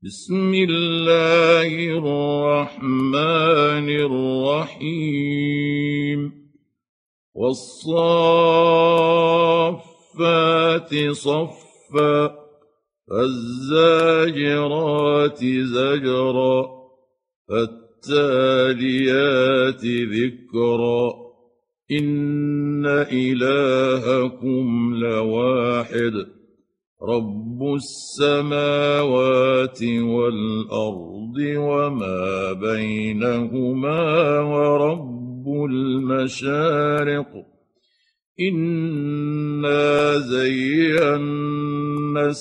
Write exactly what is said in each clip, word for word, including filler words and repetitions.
بسم الله الرحمن الرحيم والصافات صفا فالزاجرات زجرا فالتاليات ذكرا إن إلهكم لواحد رب السماوات والأرض وما بينهما ورب المشارق إنا زينا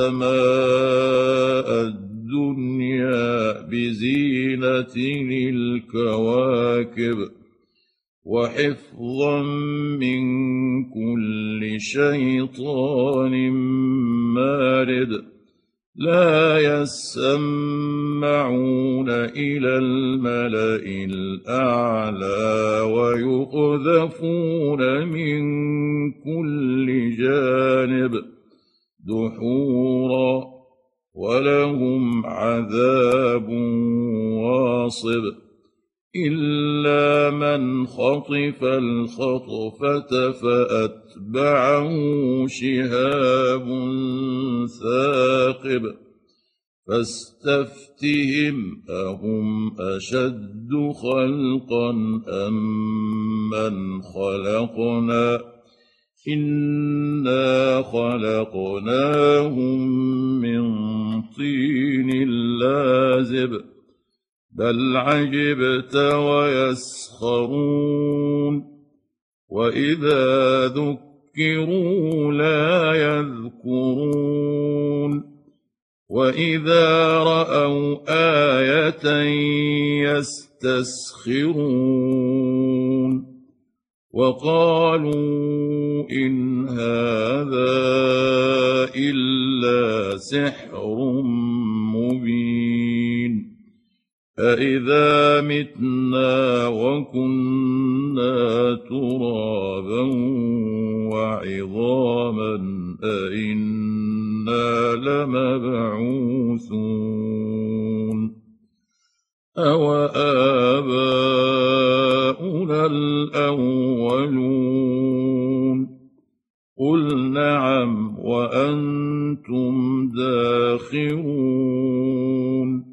السماء الدنيا بزينة الكواكب وحفظا من كل شيطان مارد لا يسمعون إلى الملأ الأعلى ويقذفون من كل جانب دحورا ولهم عذاب واصب إلا من خطف الخطفة فأتبعه شهاب ثاقب فاستفتهم أهم أشد خلقا أم من خلقنا إنا خلقناهم من طين لازب بل عجبت ويسخرون وإذا ذكروا لا يذكرون وإذا رأوا آية يستسخرون وقالوا إن هذا إلا سحر مبين أإذا متنا وكنا ترابا وعظاما أإنا لمبعوثون أوآباؤنا الأولون قل نعم وأنتم داخرون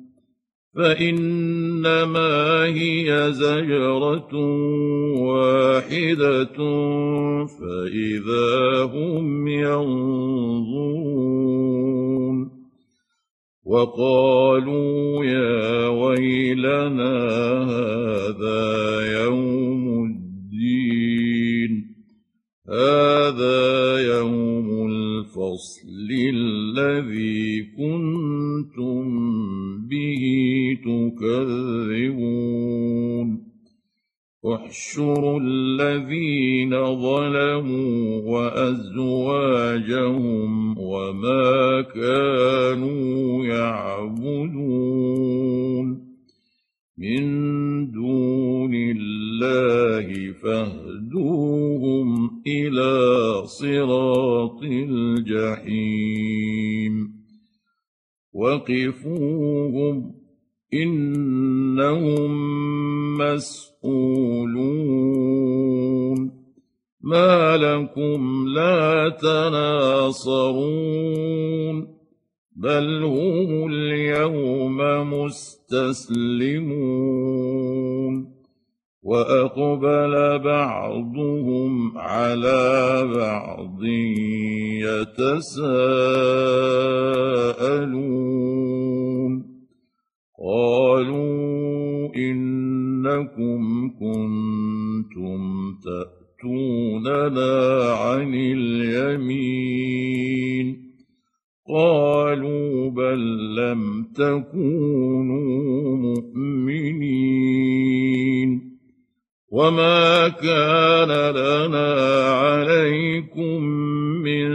فإنما هي زجرة واحدة فإذا هم ينظرون وقالوا يا ويلنا هذا يوم الدين هذا يوم الفصل الذي كنتم به تكذبون احشروا الذين ظلموا وأزواجهم وما كانوا يعبدون من دون الله فاهدوهم إلى صراط الجحيم وقفوهم إنهم مسؤولون ما لكم لا تناصرون بل هم اليوم مستسلمون وأقبل بعضهم على بعض يتساءلون قالوا إنكم كنتم تأتوننا عن اليمين قالوا بل لم تكونوا مؤمنين وما كان لنا عليكم من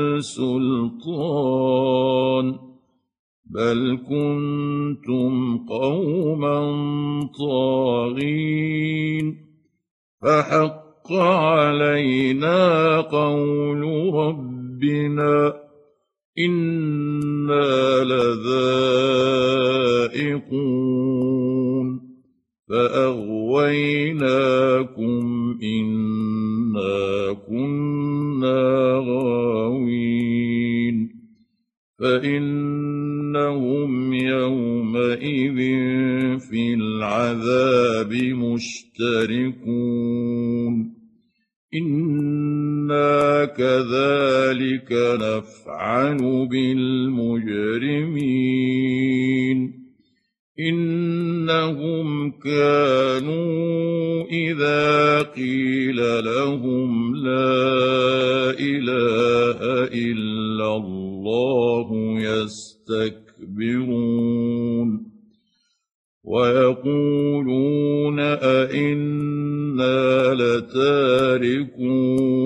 سلطان بل كنتم قوما طاغين فحق علينا قول ربنا إنا لذائقون فأغويناكم إنا كنا غاوين فإنهم يومئذ في العذاب مشتركون إنا كذلك نفعل بالمجرمين إنهم كانوا إذا قيل لهم لا إله إلا الله يستكبرون ويقولون أئنا لتاركو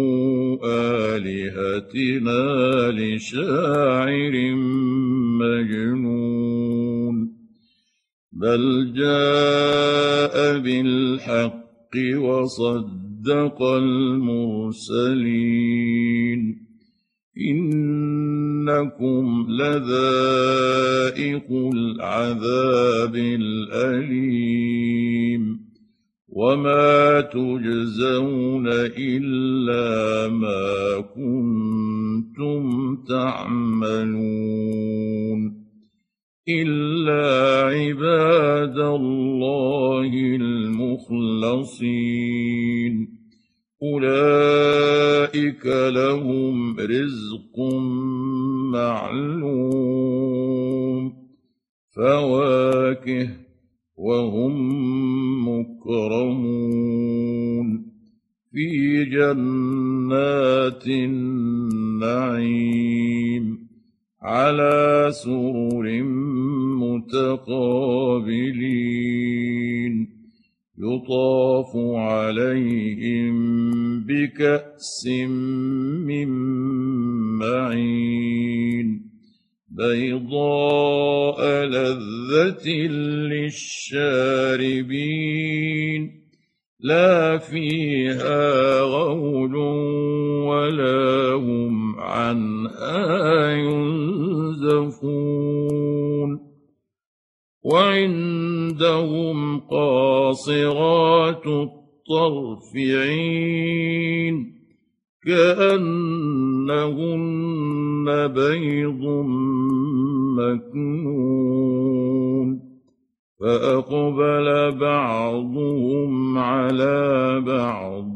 آلهتنا لشاعر مجنون بل جاء بالحق وصدق المرسلين إنكم لذائق العذاب الأليم وما تجزون إلا ما كنتم تعملون إلا عباد الله المخلصين أولئك لهم رزق معلوم فواكه وهم مكرمون في جنات النعيم على سرر متقابلين يطاف عليهم بكأس من معين بيضاء لذة للشاربين لا فيها غول ولا هم عنها ينزفون وعندهم قاصرات الطرف عين كأنهن بيض مكنون فأقبل بعضهم على بعض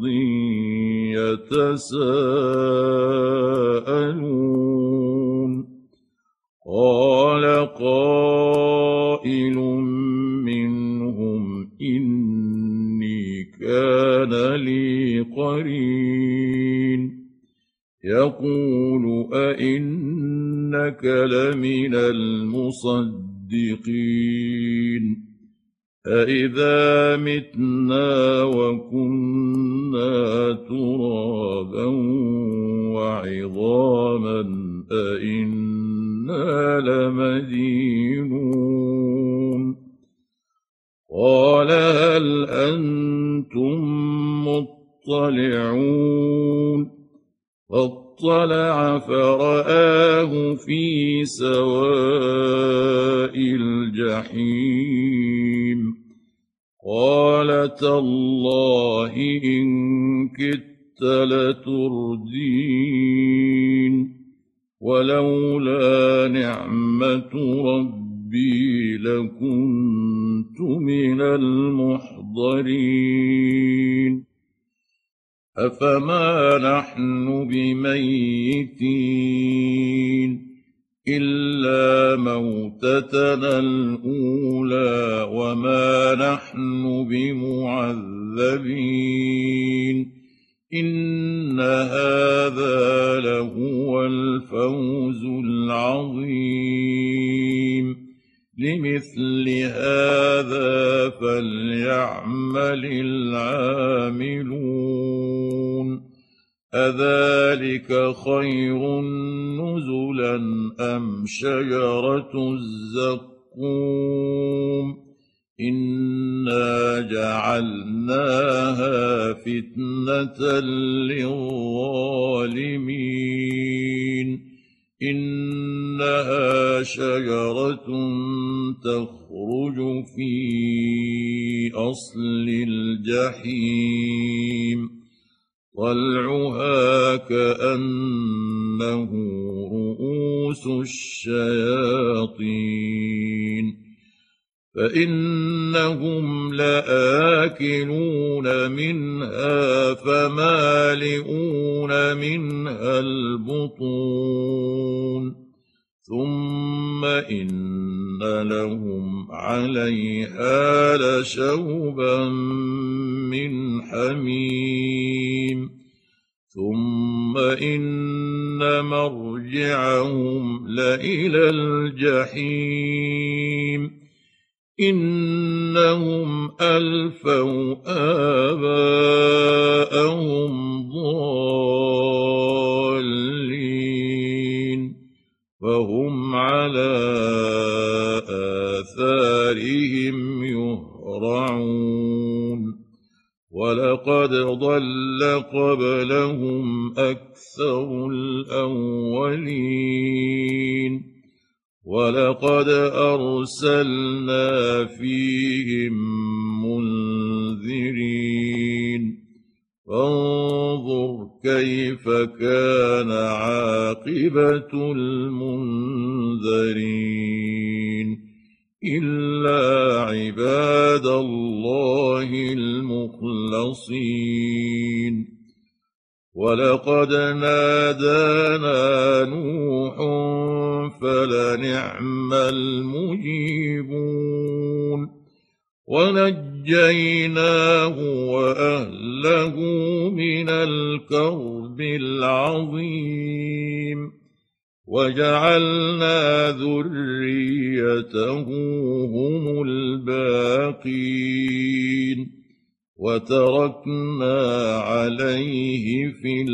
يتساءلون قال قائل منهم إني كان لي قرين يقول أئنك لمن المصدقين أإذا متنا وكنا ترابا وعظاما أئنا لمدينون قال هل أنتم مطلعون فاطلع فرآه في سواء الجحيم قال تالله إن كدت لتردين ولولا نعمة ربي لكنت من المحضرين أفما نحن بميتين إلا موتتنا الأولى وما نحن بمعذبين إن هذا لهو الفوز العظيم لمثل هذا فليعمل العاملون أذلك خير نزلا أم شجرة الزقوم إنا جعلناها فتنة للظالمين إن إنها شجرة تخرج في أصل الجحيم طلعها كأنه رؤوس الشياطين فإنهم لآكلون منها فمالئون منها البطون ثم إن لهم عليها لشوبا من حميم ثم إن مرجعهم لإلى الجحيم إنهم ألفوا آباءهم ضالين فهم على آثارهم يهرعون ولقد ضل قبلهم أكثر الأولين ولقد أرسلنا فيهم منذرين فانظر كيف كان عاقبة المنذرين إلا عباد الله المخلصين ولقد نادانا نوح فلنعم المجيبون ونجيناه وأهله من الكرب العظيم وجعلنا ذريته هم الباقين وتركنا عليه في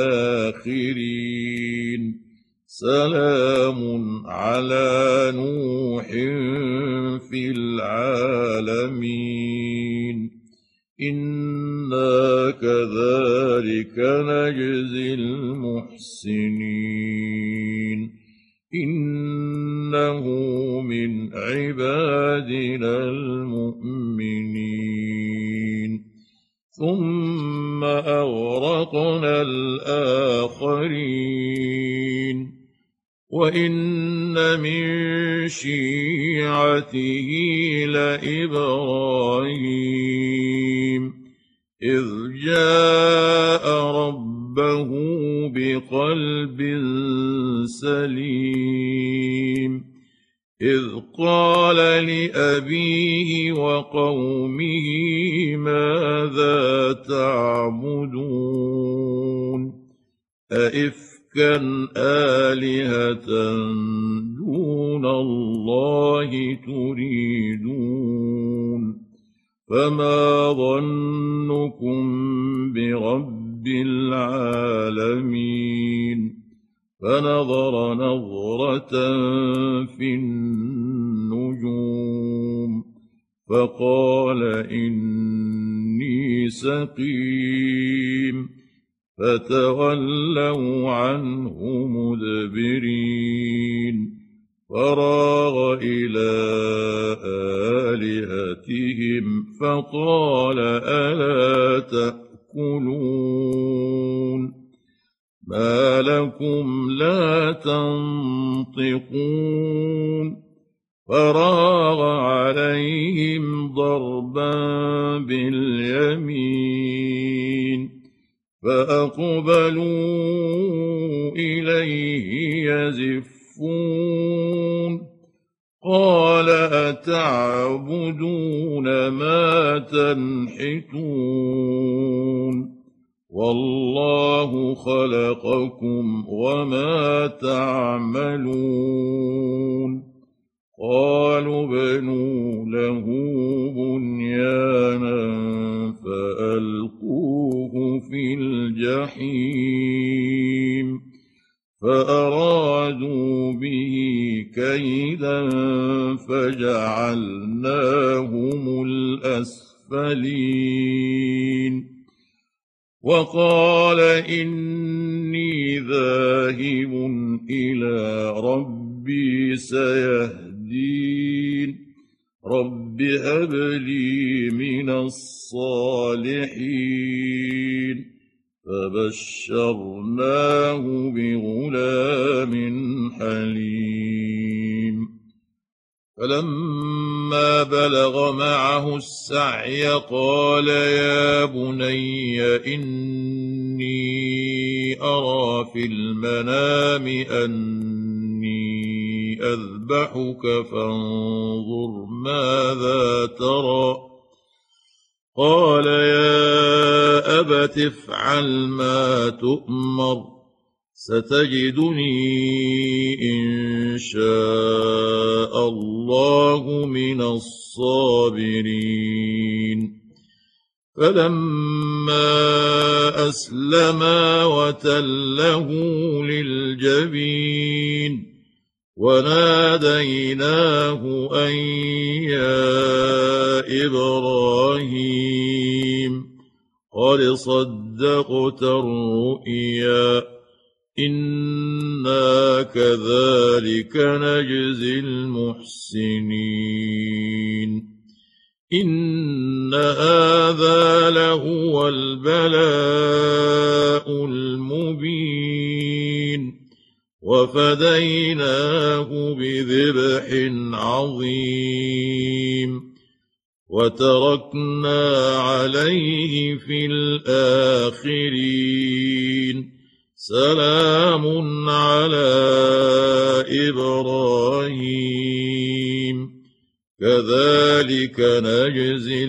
الآخرين سلام على نوح في العالمين إنا كذلك نجزي المحسنين إنه من عبادنا المؤمنين ثم أغرقنا الآخرين وإن من شيعته لإبراهيم إذ جاء ربه بقلب سليم إذ قال لأبيه وقومه ماذا تعبدون أئفكا آلهة دون الله تريدون فما ظنكم برب العالمين فنظر نظرة في النجوم فقال إني سقيم فتولوا عنه مدبرين فراغ إلى آلهتهم فقال ألا تأكلون ما لكم لا تنطقون فراغ عليهم ضربا باليمين فأقبلوا إليه يزفون قال أتعبدون ما تنحتون والله خلقكم وما تعملون قالوا ابنوا له بنيانا فألقوه في الجحيم فأرادوا به كيدا فجعلناهم الأسفلين وقال إني ذاهب إلى ربي ربي سيهدين رب هب لي من الصالحين فبشرناه بغلام حليم فلما بلغ معه السعي قال يا بني إني أرى في المنام أني أذبحك فانظر ماذا ترى قال يا أبت افعل ما تؤمر ستجدني إن شاء الله من الصابرين فلما أسلما وتله للجبين وناديناه أن يا إبراهيم قد صدقت الرؤيا إنا كذلك نجزي المحسنين إن هذا لهو البلاء المبين وفديناه بذبح عظيم وتركنا عليه في الآخرين سلام على إبراهيم كذلك نجزي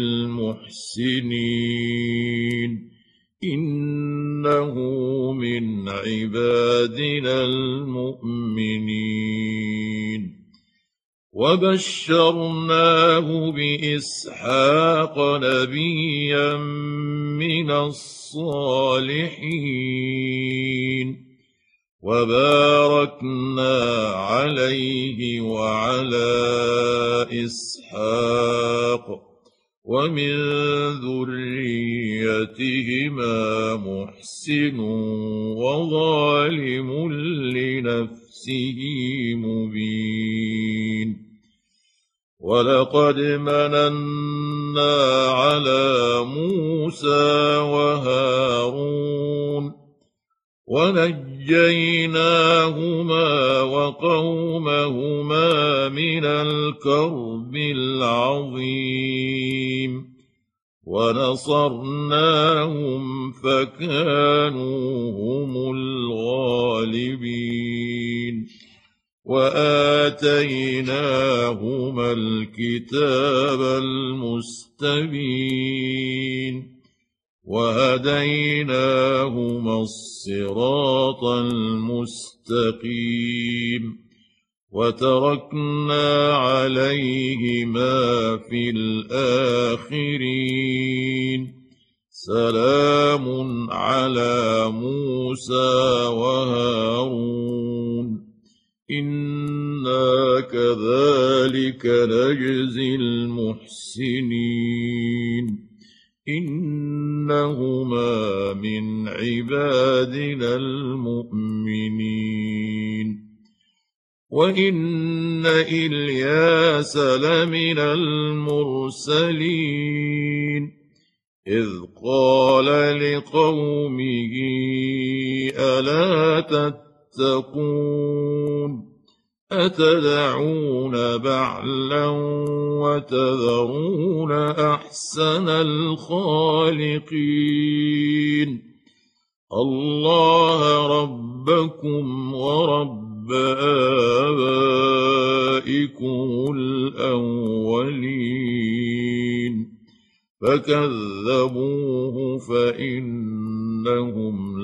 المحسنين إنه من عبادنا المؤمنين وبشرناه بإسحاق نبيا من الصالحين وباركنا عليه وعلى إسحاق ومن ذريتهما محسن وظالم لنفسه مبين ولقد مننا على موسى وهارون ونجيناهما وقومهما من الكرب العظيم ونصرناهم فكانوا هم الغالبين وآتيناهما الكتاب المستبين وهديناهما الصراط المستقيم وتركنا عليهما في الآخرين سلام على موسى وهارون إنا كذلك نجزي المحسنين إنهما من عبادنا المؤمنين وإن إلياس لمن المرسلين إذ قال لقومه ألا تتقون أتدعون بعلا وتذرون أحسن الخالقين الله ربكم ورب آبائكم الأولين فكذبوه فإنهم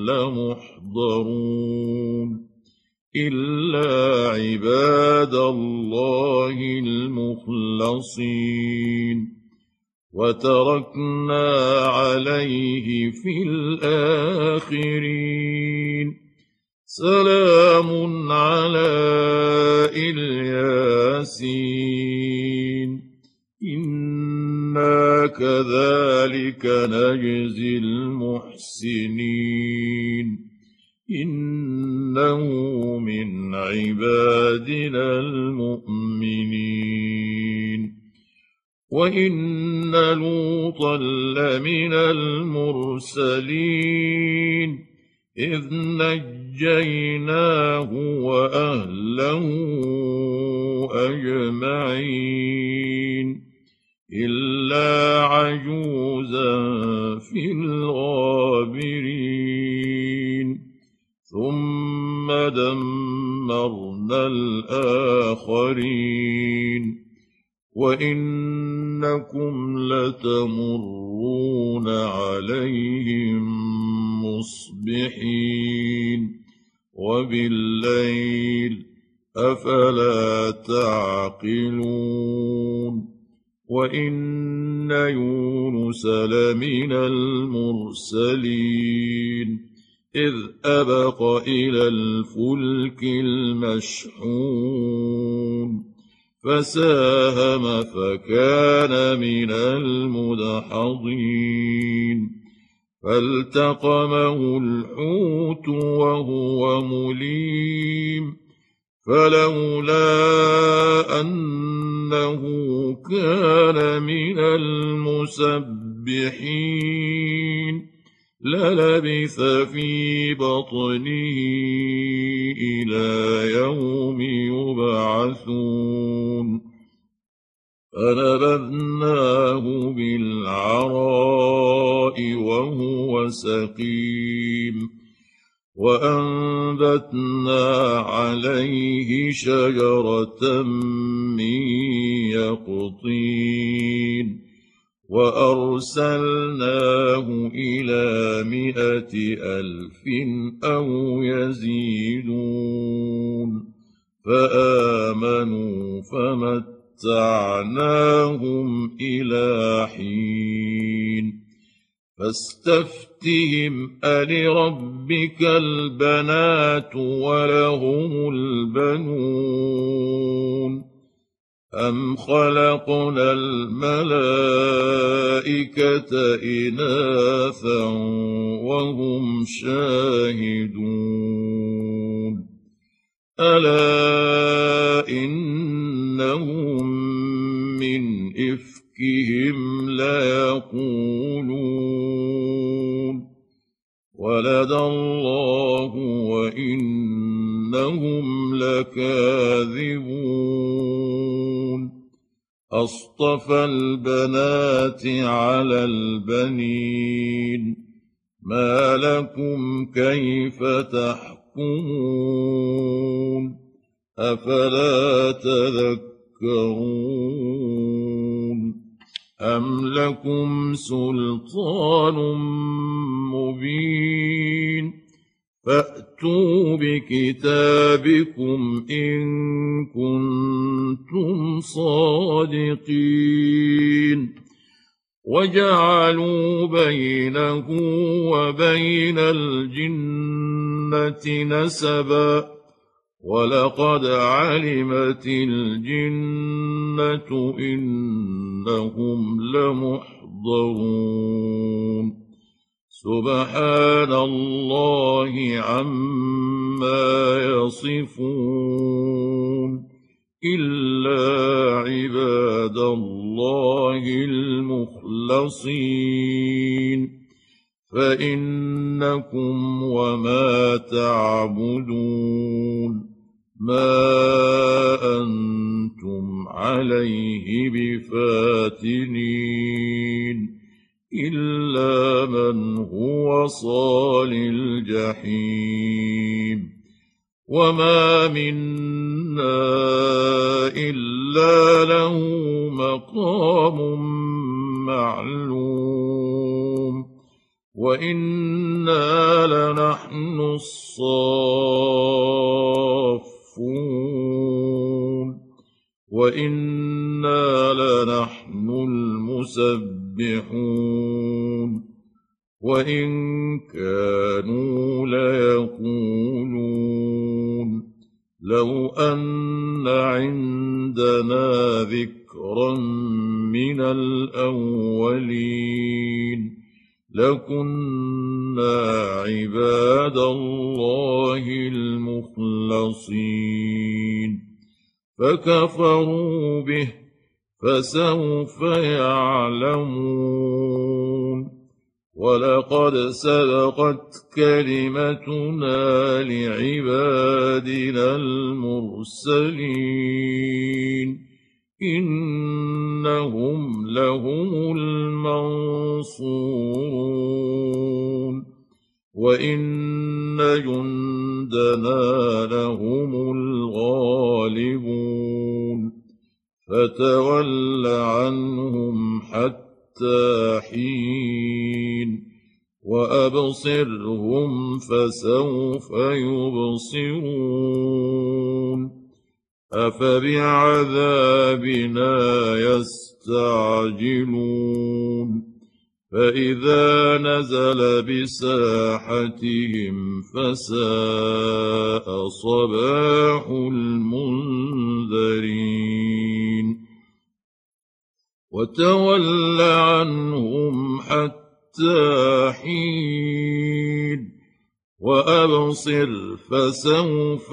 لمحضرون إلا عباد الله المخلصين وتركنا عليه في الآخرين سلام على الياسين إنا كذلك نجزي المحسنين إنه من عبادنا وإن لوطا لمن المرسلين إذ نجيناه وأهله أجمعين إلا عجوزا في الغابرين ثم دمرنا الآخرين وإنكم لتمرون عليهم مصبحين وبالليل أفلا تعقلون وإن يونس لمن المرسلين إذ أبق إلى الفلك المشحون فساهم فكان من المدحضين فالتقمه الحوت وهو مليم فلولا أنه كان من المسبحين للبث في بطنه إلى يوم يبعثون فنبذناه بالعراء وهو سقيم وأنبتنا عليه شجرة من يقطين وأرسلناه إلى مائة ألف أو يزيدون فآمنوا فمتعناهم إلى حين فاستفتهم ألربك البنات ولهم البنون أم خلقنا الملائكة إناثا وهم شاهدون ألا إنهم من إفكهم ليقولون ولد الله وإنهم لكاذبون أصطفى البنات على البنين ما لكم كيف تحكمون أفلا تذكرون أم لكم سلطان مبين فأتوا بكتابكم إن كنتم صادقين وجعلوا بينه وبين الجنة نسبا ولقد علمت الجنة إنهم لمحضرون سبحان الله عما يصفون إلا عباد الله المخلصين فإنكم وما تعبدون ما أنتم عليه بفاتنين إلا من هو صال الجحيم وما منا إلا له مقام معلوم وإنا لنحن الصافون وإنا لنحن المسبحون وإن كانوا ليقولون لو أن عندنا ذكرا من الأولين لكنا عباد الله المخلصين فكفروا به فسوف يعلمون ولقد سبقت كلمتنا لعبادنا المرسلين إنهم لهم المنصورون وإن جندنا لهم الغالبون فتول عنهم حتى حين وأبصرهم فسوف يبصرون أفبعذابنا يستعجلون فإذا نزل بساحتهم فساء صباح المنذرين وتول عنهم حتى حين وأبصر فسوف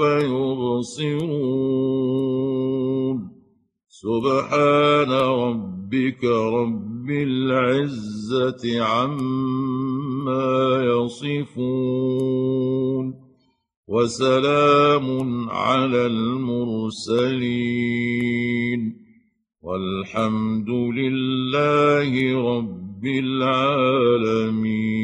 يبصرون سبحان ربك رب العزة عما يصفون وسلام على المرسلين والحمد لله رب العالمين.